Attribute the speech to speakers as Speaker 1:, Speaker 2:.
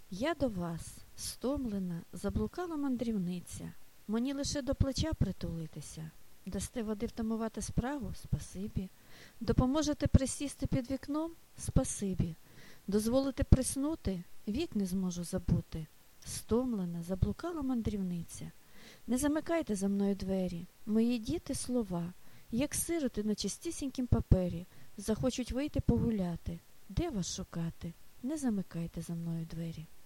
Speaker 1: Я до вас, стомлена, заблукала мандрівниця. Мені лише до плеча притулитися. Дасте води втамувати справу? Спасибі. Допоможете присісти під вікном? Спасибі. Дозволите приснути? Вік не зможу забути. Стомлена, заблукала мандрівниця. Не замикайте за мною двері. Мої діти слова, як сироти на чистісінькім папері, захочуть вийти погуляти. Де вас шукати? Не замикайте за мною двері.